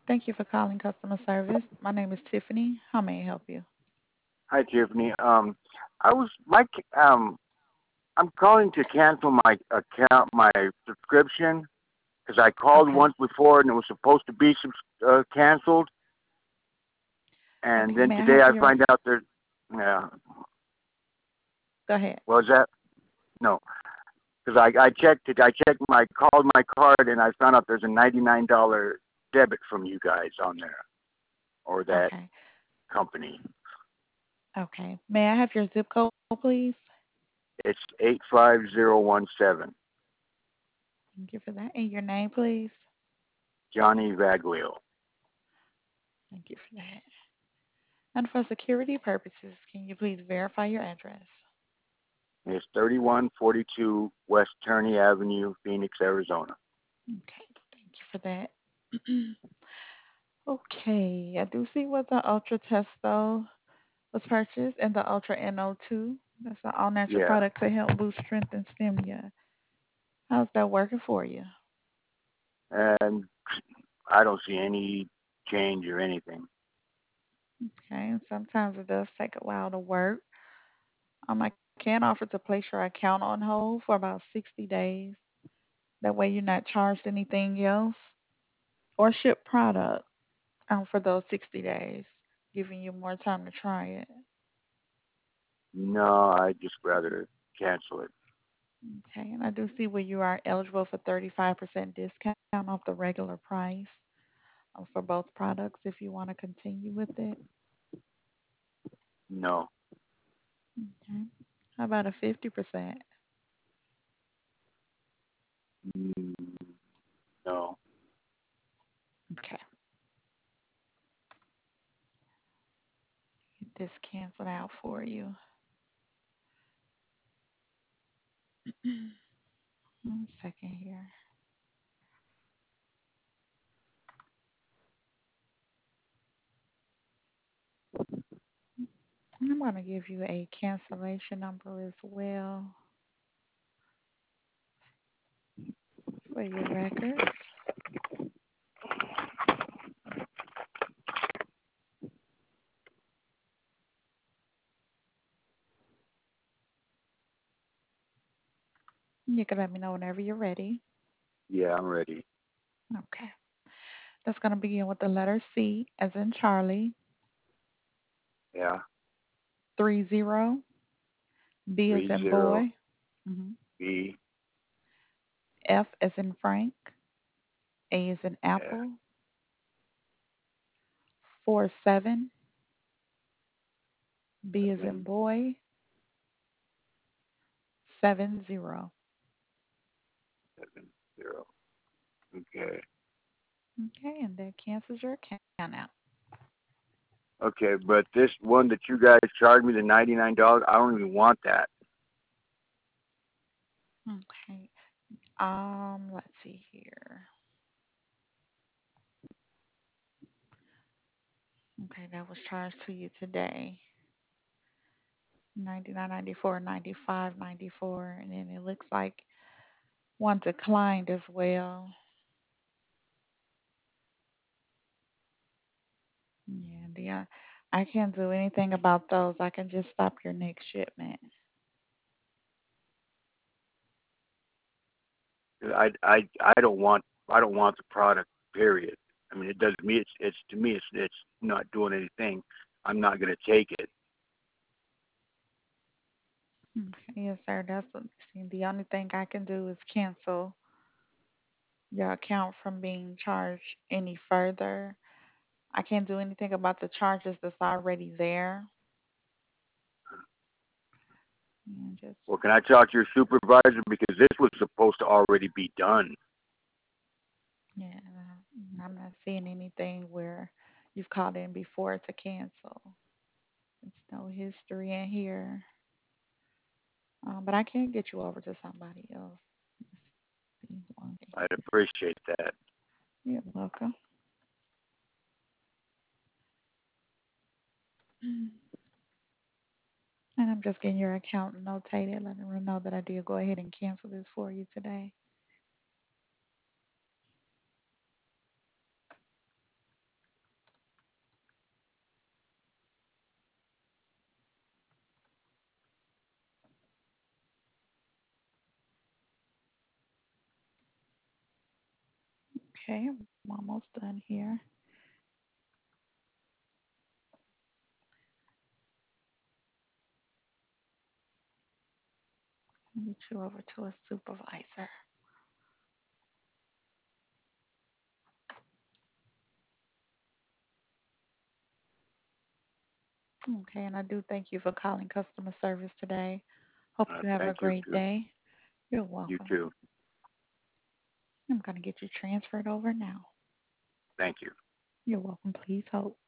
Thank you for calling customer service. My name is Tiffany. How may I help you? Hi, Tiffany. I was I'm calling to cancel my subscription because I called Okay. once before and it was supposed to be canceled, and Okay. then May I today have I your? find out there's yeah. Go ahead. What was that? No, because I checked it. I checked my called my card and I found out there's a $99 debit from you guys on there or that Okay. company. Okay. May I have your zip code, please? It's 85017. Thank you for that. And your name, please. Johnny Vaglio. Thank you for that. And for security purposes, can you please verify your address? It's 3142 West Turney Avenue, Phoenix, Arizona. Okay. Thank you for that. Okay. I do see what the Ultra Testo was purchased and the Ultra NO2. That's an all natural Yeah, product to help boost strength and stamina. How's that working for you? and I don't see any change or anything. Okay, and sometimes it does take a while to work. I can offer to place your account on hold for about 60 days. That way you're not charged anything else or ship product for those 60 days, giving you more time to try it. No, I'd just rather cancel it. Okay, and I do see where you are eligible for 35% discount off the regular price for both products if you want to continue with it. No, Okay, how about a 50%? mm, no. Okay, get this canceled out for you. One second here. I'm going to give you a cancellation number as well for your records. You can let me know whenever you're ready. Yeah, I'm ready. Okay. That's going to begin with the letter C as in Charlie, Yeah, 30, B as three in zero boy, mhm, B. F as in Frank, A as in Yeah, apple, 47, B as in 7 boy, 70. 7 0. Okay, Okay, and that cancels your account out. okay, but this one that you guys charged me the $99, I don't even want that. Okay. Let's see here. Okay, that was charged to you today. 99, 94, 95, 94, and then it looks like one declined as well. Yeah, I can't do anything about those. I can just stop your next shipment. I don't want the product. Period. I mean, it does me. It's to me. It's not doing anything. I'm not gonna take it. Okay, yes, sir. See, the only thing I can do is cancel your account from being charged any further. I can't do anything about the charges that's already there. And just Well, can I talk to your supervisor because this was supposed to already be done? yeah, I'm not seeing anything where you've called in before to cancel. There's no history in here. But I can get you over to somebody else. See one thing I'd appreciate that. here. You're welcome. And I'm just getting your account notated, letting her know that I did go ahead and cancel this for you today. Okay, I'm almost done here. Get you over to a supervisor. Okay, and I do thank you for calling customer service today. Hope you have a Thank you great too. day. You're You welcome. too. I'm going to get you transferred over now. Thank you. You're welcome. Please hold.